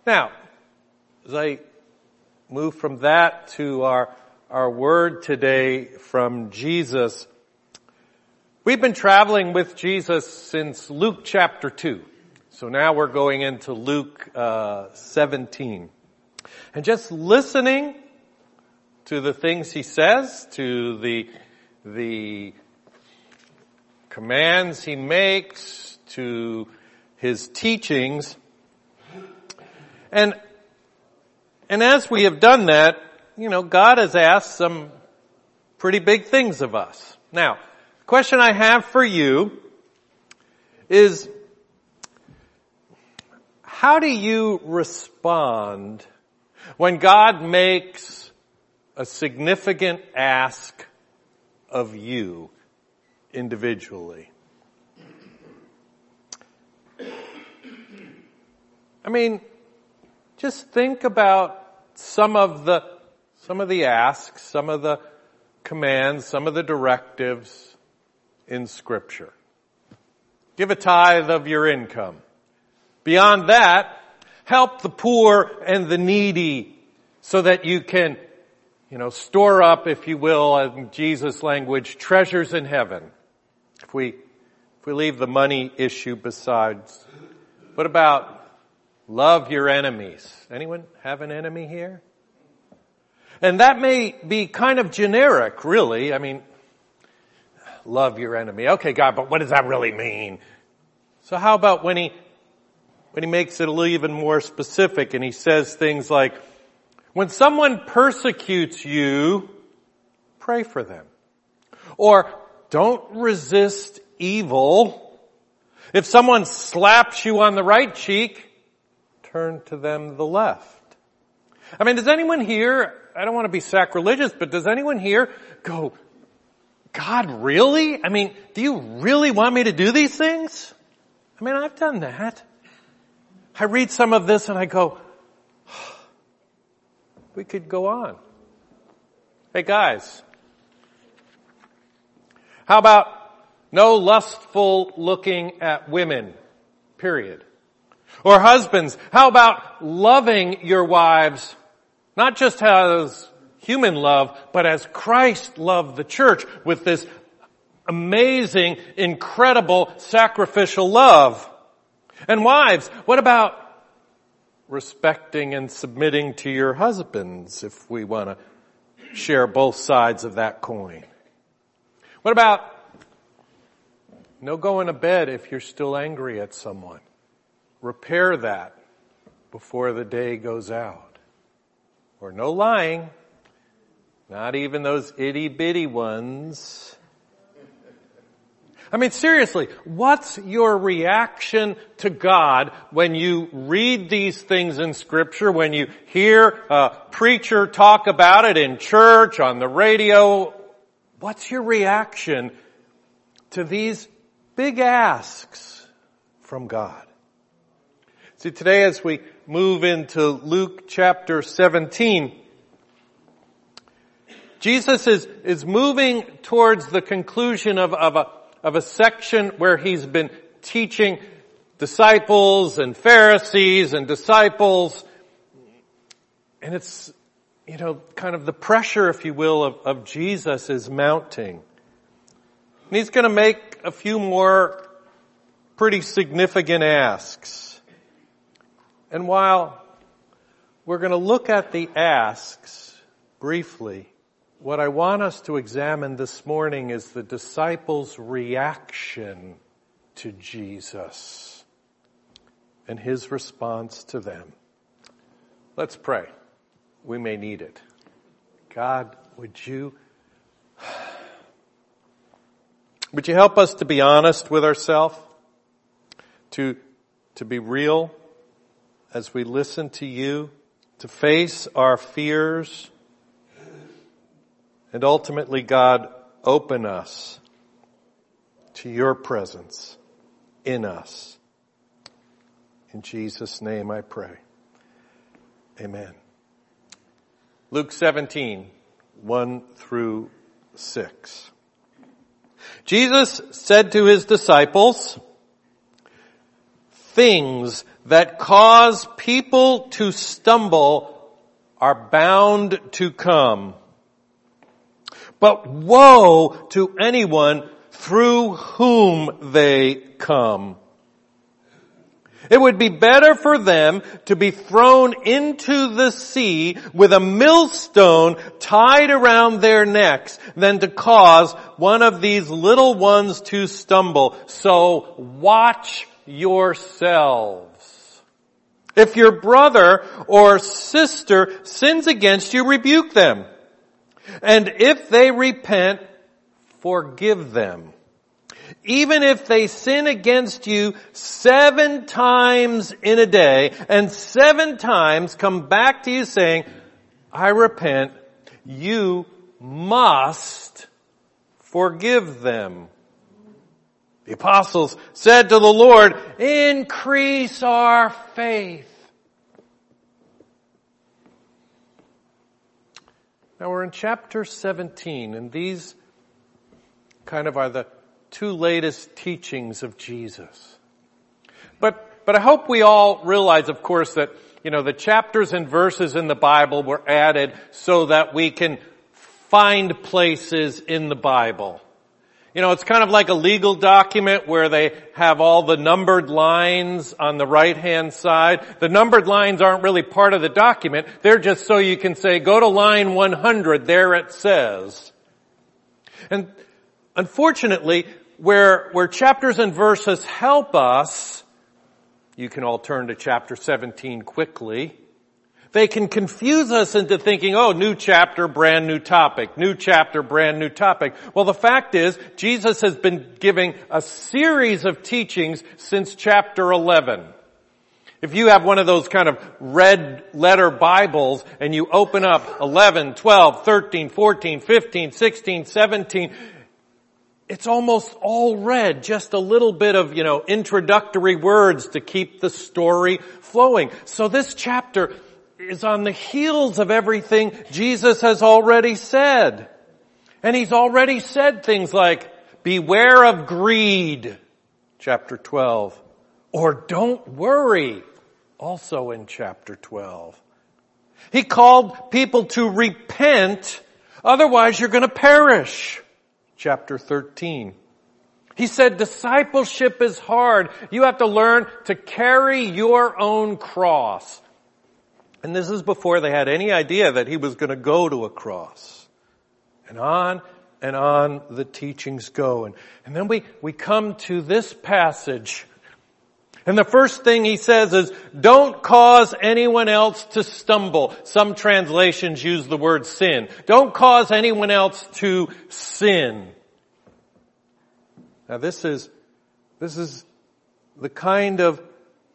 Now, as I move from that to our word today from Jesus, we've been traveling with Jesus since Luke chapter 2. So now we're going into Luke 17. And just listening to the things he says, to the commands he makes, to his teachings. And as we have done that, God has asked some pretty big things of us. Now, the question I have for you is, how do you respond when God makes a significant ask of you individually? Just think about some of the asks, some of the commands, some of the directives in Scripture. Give a tithe of your income. Beyond that, help the poor and the needy so that you can, store up, if you will, in Jesus' language, treasures in heaven. If we leave the money issue besides. What about love your enemies? Anyone have an enemy here? And that may be kind of generic, really. Love your enemy. Okay, God, but what does that really mean? So how about when he makes it a little even more specific and he says things like, when someone persecutes you, pray for them. Or don't resist evil. If someone slaps you on the right cheek, turn to them the left. Does anyone here, I don't want to be sacrilegious, but does anyone here go, God, really? Do you really want me to do these things? I've done that. I read some of this and I go, we could go on. Hey guys, how about no lustful looking at women, period? Or husbands, how about loving your wives, not just as human love, but as Christ loved the church with this amazing, incredible, sacrificial love? And wives, what about respecting and submitting to your husbands, if we want to share both sides of that coin? What about no going to bed if you're still angry at someone? Repair that before the day goes out. Or no lying, not even those itty-bitty ones. Seriously, what's your reaction to God when you read these things in Scripture, when you hear a preacher talk about it in church, on the radio? What's your reaction to these big asks from God? See, today as we move into Luke chapter 17, Jesus is moving towards the conclusion of a section where he's been teaching disciples and Pharisees and disciples. And it's, kind of the pressure, if you will, of Jesus is mounting. And he's going to make a few more pretty significant asks. And while we're going to look at the asks briefly, what I want us to examine this morning is the disciples' reaction to Jesus and his response to them. Let's pray. We may need it. God, would you help us to be honest with ourselves, to be real as we listen to you, to face our fears, and ultimately, God, open us to your presence in us. In Jesus' name I pray. Amen. Luke 17, 1 through 6. Jesus said to his disciples, things that cause people to stumble are bound to come. But woe to anyone through whom they come. It would be better for them to be thrown into the sea with a millstone tied around their necks than to cause one of these little ones to stumble. So watch yourselves. If your brother or sister sins against you, rebuke them. And if they repent, forgive them. Even if they sin against you 7 times in a day, and 7 times come back to you saying, I repent, you must forgive them. The apostles said to the Lord, increase our faith. Now we're in chapter 17, and these kind of are the 2 latest teachings of Jesus. But I hope we all realize, of course, that, the chapters and verses in the Bible were added so that we can find places in the Bible. It's kind of like a legal document where they have all the numbered lines on the right-hand side. The numbered lines aren't really part of the document. They're just so you can say, go to line 100, there it says. And unfortunately, where chapters and verses help us, you can all turn to chapter 17 quickly. They can confuse us into thinking, new chapter, brand new topic. New chapter, brand new topic. Well, the fact is, Jesus has been giving a series of teachings since chapter 11. If you have one of those kind of red letter Bibles and you open up 11, 12, 13, 14, 15, 16, 17, it's almost all red, just a little bit of, introductory words to keep the story flowing. So this chapter is on the heels of everything Jesus has already said. And he's already said things like, beware of greed, chapter 12. Or don't worry, also in chapter 12. He called people to repent, otherwise you're going to perish, chapter 13. He said discipleship is hard. You have to learn to carry your own cross. And this is before they had any idea that he was going to go to a cross. And on the teachings go. And then we come to this passage. And the first thing he says is, don't cause anyone else to stumble. Some translations use the word sin. Don't cause anyone else to sin. Now this is the kind of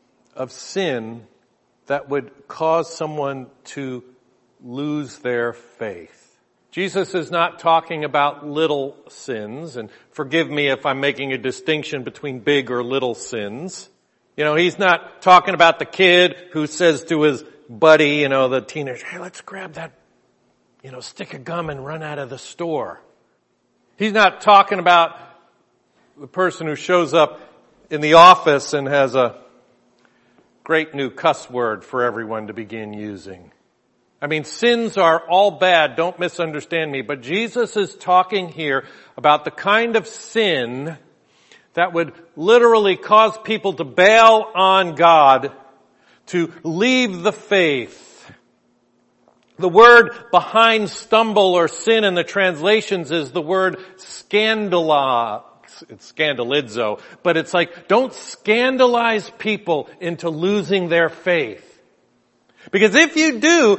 sin that would cause someone to lose their faith. Jesus is not talking about little sins, and forgive me if I'm making a distinction between big or little sins. He's not talking about the kid who says to his buddy, the teenager, hey, let's grab that, stick of gum and run out of the store. He's not talking about the person who shows up in the office and has a great new cuss word for everyone to begin using. Sins are all bad, don't misunderstand me, but Jesus is talking here about the kind of sin that would literally cause people to bail on God, to leave the faith. The word behind stumble or sin in the translations is the word scandalize. It's scandalizo, but it's like, don't scandalize people into losing their faith. Because if you do,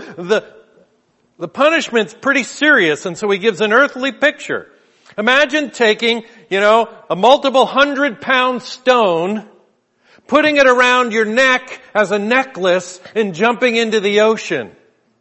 the punishment's pretty serious, and so he gives an earthly picture. Imagine taking, a multiple 100-pound stone, putting it around your neck as a necklace, and jumping into the ocean.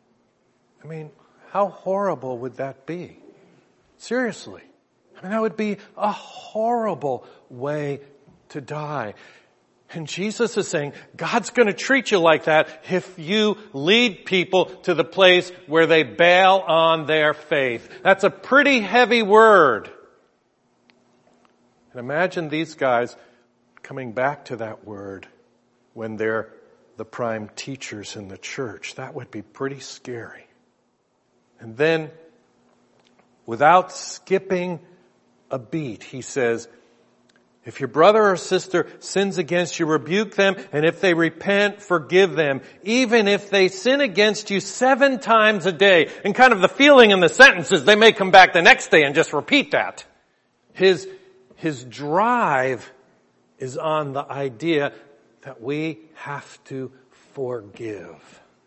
How horrible would that be? Seriously. That would be a horrible way to die. And Jesus is saying, God's going to treat you like that if you lead people to the place where they bail on their faith. That's a pretty heavy word. And imagine these guys coming back to that word when they're the prime teachers in the church. That would be pretty scary. And then, without skipping a beat, he says, if your brother or sister sins against you, rebuke them, and if they repent, forgive them, even if they sin against you 7 times a day. And kind of the feeling in the sentence is they may come back the next day and just repeat that. His drive is on the idea that we have to forgive.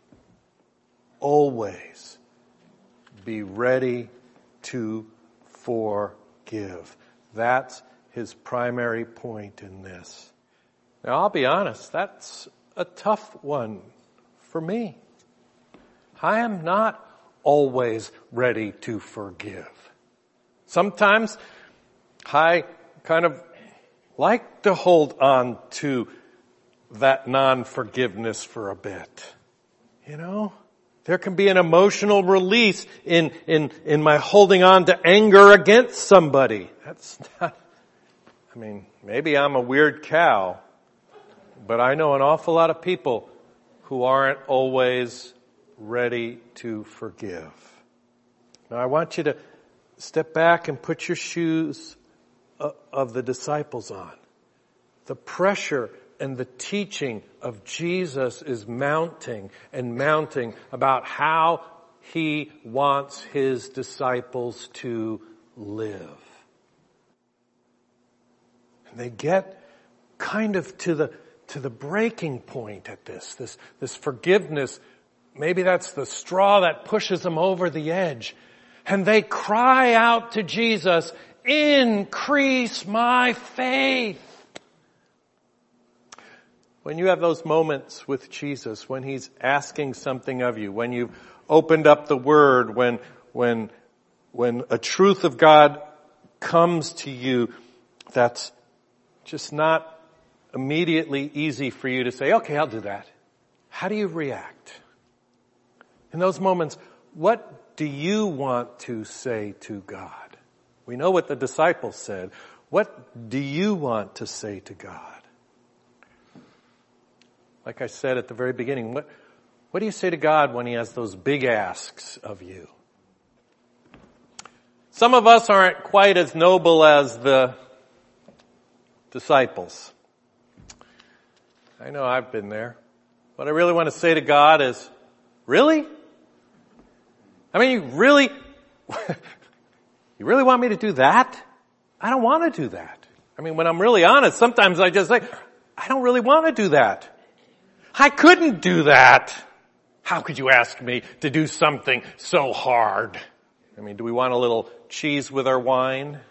Always be ready to forgive. That's his primary point in this. Now, I'll be honest, that's a tough one for me. I am not always ready to forgive. Sometimes I kind of like to hold on to that non-forgiveness for a bit. You know? There can be an emotional release in my holding on to anger against somebody. That's not, maybe I'm a weird cow, but I know an awful lot of people who aren't always ready to forgive. Now I want you to step back and put your shoes of the disciples on. The pressure and the teaching of Jesus is mounting and mounting about how he wants his disciples to live. And they get kind of to the breaking point at this forgiveness. Maybe that's the straw that pushes them over the edge. And they cry out to Jesus, "Increase my faith." When you have those moments with Jesus, when he's asking something of you, when you've opened up the Word, when a truth of God comes to you that's just not immediately easy for you to say, okay, I'll do that. How do you react? In those moments, what do you want to say to God? We know what the disciples said. What do you want to say to God? Like I said at the very beginning, what do you say to God when he has those big asks of you? Some of us aren't quite as noble as the disciples. I know I've been there. What I really want to say to God is, really? You really want me to do that? I don't want to do that. When I'm really honest, sometimes I just say, I don't really want to do that. I couldn't do that. How could you ask me to do something so hard? Do we want a little cheese with our wine?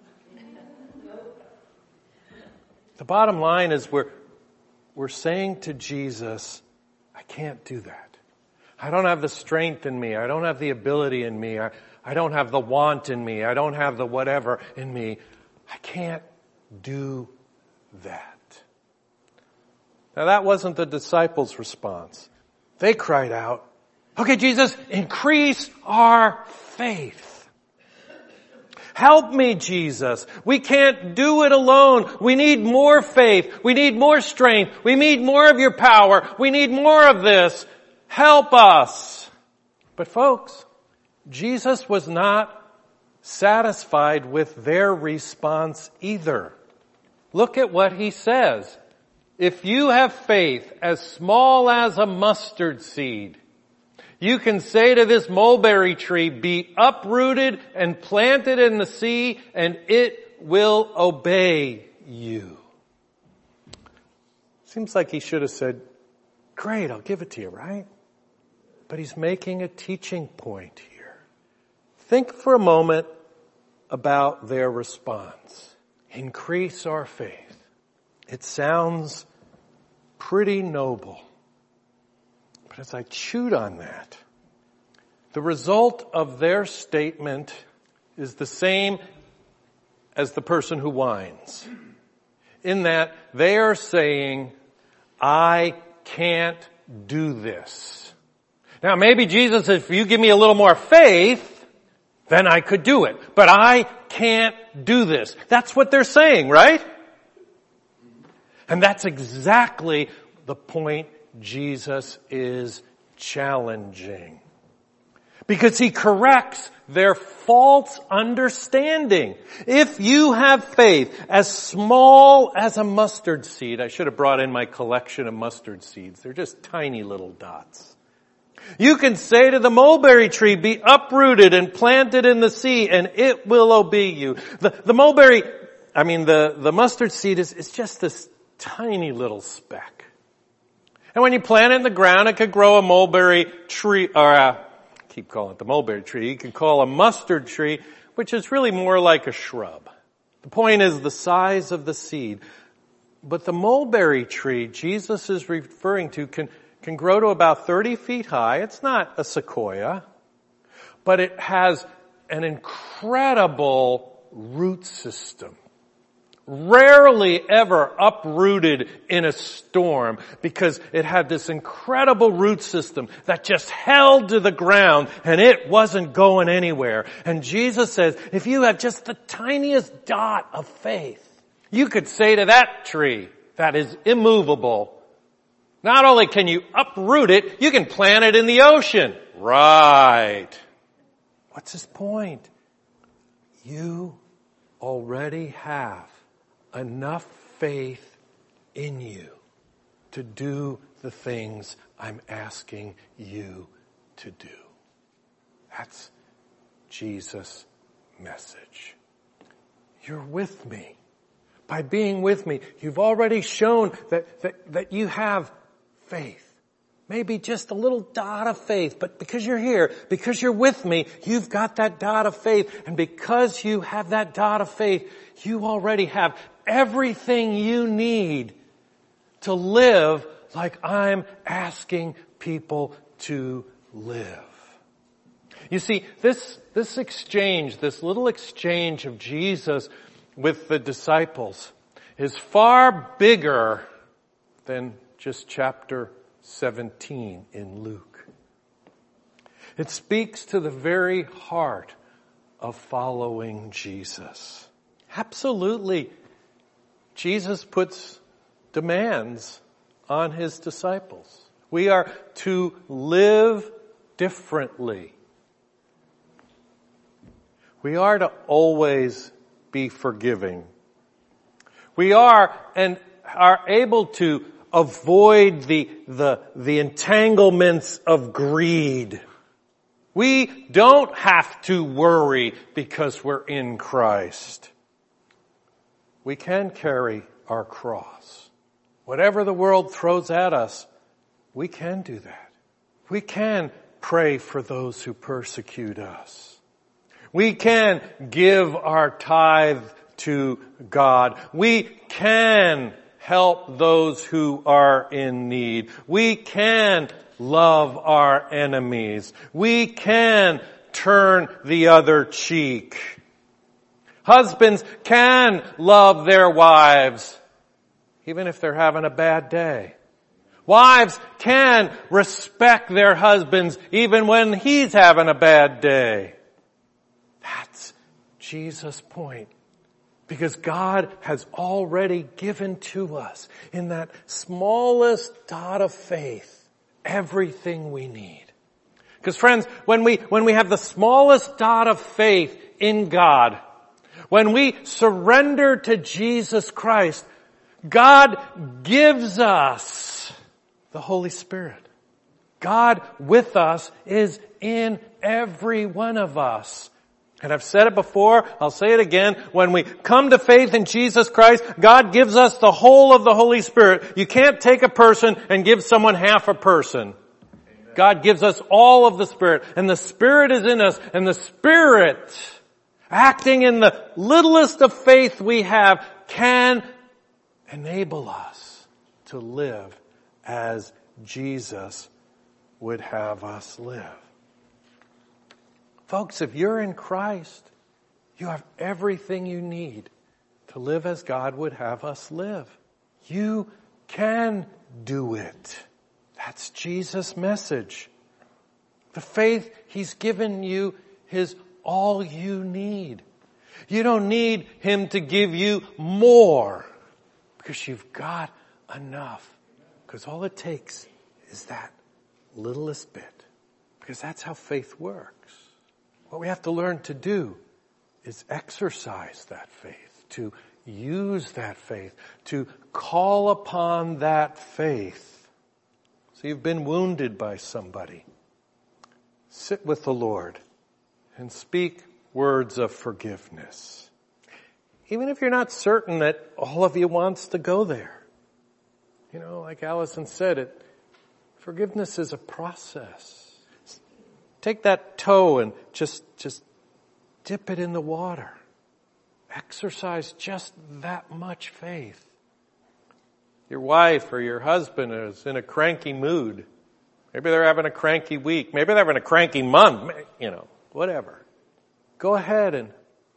The bottom line is we're saying to Jesus, I can't do that. I don't have the strength in me. I don't have the ability in me. I don't have the want in me. I don't have the whatever in me. I can't do that. Now that wasn't the disciples' response. They cried out, okay, Jesus, increase our faith. Help me, Jesus. We can't do it alone. We need more faith. We need more strength. We need more of your power. We need more of this. Help us. But folks, Jesus was not satisfied with their response either. Look at what he says. If you have faith as small as a mustard seed, you can say to this mulberry tree, be uprooted and planted in the sea, and it will obey you. Seems like he should have said, great, I'll give it to you, right? But he's making a teaching point here. Think for a moment about their response. Increase our faith. It sounds pretty noble. But as I chewed on that, the result of their statement is the same as the person who whines. In that they are saying, I can't do this. Now maybe Jesus, if you give me a little more faith, then I could do it. But I can't do this. That's what they're saying, right? And that's exactly the point Jesus is challenging. Because he corrects their false understanding. If you have faith as small as a mustard seed, I should have brought in my collection of mustard seeds. They're just tiny little dots. You can say to the mulberry tree, be uprooted and planted in the sea, and it will obey you. The mustard seed is just this tiny little speck. And when you plant it in the ground, it could grow a mulberry tree, keep calling it the mulberry tree. You could call a mustard tree, which is really more like a shrub. The point is the size of the seed. But the mulberry tree Jesus is referring to can grow to about 30 feet high. It's not a sequoia, but it has an incredible root system. Rarely ever uprooted in a storm because it had this incredible root system that just held to the ground and it wasn't going anywhere. And Jesus says, if you have just the tiniest dot of faith, you could say to that tree that is immovable, not only can you uproot it, you can plant it in the ocean. Right. What's his point? You already have enough faith in you to do the things I'm asking you to do. That's Jesus' message. You're with me. By being with me, you've already shown that you have faith. Maybe just a little dot of faith, but because you're here, because you're with me, you've got that dot of faith. And because you have that dot of faith, you already have everything you need to live like I'm asking people to live. You see, this exchange, this little exchange of Jesus with the disciples is far bigger than just chapter 17 in Luke. It speaks to the very heart of following Jesus. Absolutely. Jesus puts demands on his disciples. We are to live differently. We are to always be forgiving. We are able to avoid the entanglements of greed. We don't have to worry because we're in Christ. We can carry our cross. Whatever the world throws at us, we can do that. We can pray for those who persecute us. We can give our tithe to God. We can help those who are in need. We can love our enemies. We can turn the other cheek. Husbands can love their wives, even if they're having a bad day. Wives can respect their husbands, even when he's having a bad day. That's Jesus' point. Because God has already given to us, in that smallest dot of faith, everything we need. Because friends, when we have the smallest dot of faith in God, when we surrender to Jesus Christ, God gives us the Holy Spirit. God with us is in every one of us. And I've said it before, I'll say it again. When we come to faith in Jesus Christ, God gives us the whole of the Holy Spirit. You can't take a person and give someone half a person. Amen. God gives us all of the Spirit. And the Spirit is in us. And the Spirit, acting in the littlest of faith we have, can enable us to live as Jesus would have us live. Folks, if you're in Christ, you have everything you need to live as God would have us live. You can do it. That's Jesus' message. The faith He's given you is all you need. You don't need Him to give you more because you've got enough Because all it takes is that littlest bit. Because that's how faith works. What we have to learn to do is exercise that faith, to use that faith, to call upon that faith. So you've been wounded by somebody. Sit with the Lord and speak words of forgiveness. Even if you're not certain that all of you wants to go there. You know, like Allison said, forgiveness is a process. Take that toe and just dip it in the water. Exercise just that much faith. Your wife or your husband is in a cranky mood. Maybe they're having a cranky week. Maybe they're having a cranky month. You know, whatever. Go ahead and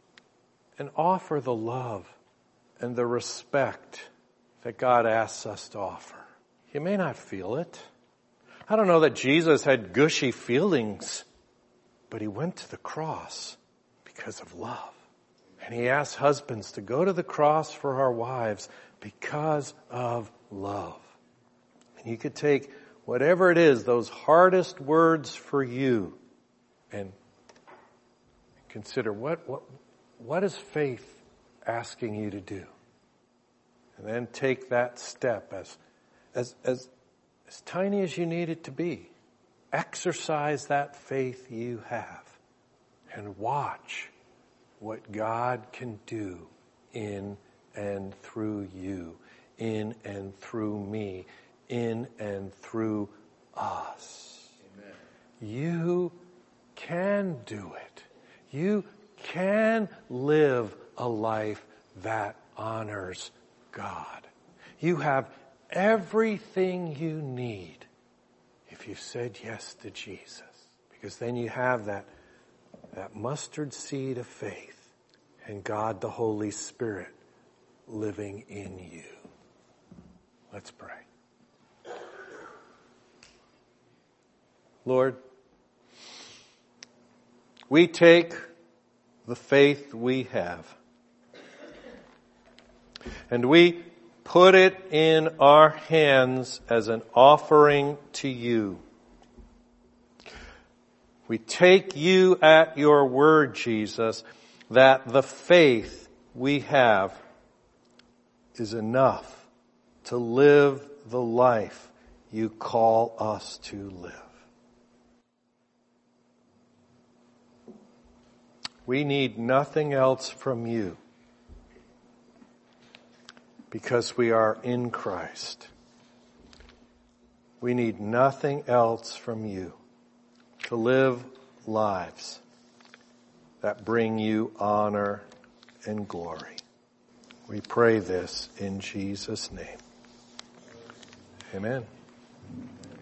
offer the love and the respect that God asks us to offer. You may not feel it. I don't know that Jesus had gushy feelings, but he went to the cross because of love. And he asked husbands to go to the cross for our wives because of love. And you could take whatever it is, those hardest words for you, and consider what is faith asking you to do? And then take that step as tiny as you need it to be. Exercise that faith you have and watch what God can do in and through you, in and through me, in and through us. Amen. You can do it. You can live a life that honors God. You have everything you need if you've said yes to Jesus. Because then you have that mustard seed of faith and God the Holy Spirit living in you. Let's pray. Lord, we take the faith we have and we put it in our hands as an offering to you. We take you at your word, Jesus, that the faith we have is enough to live the life you call us to live. We need nothing else from you because we are in Christ. We need nothing else from you to live lives that bring you honor and glory. We pray this in Jesus' name. Amen.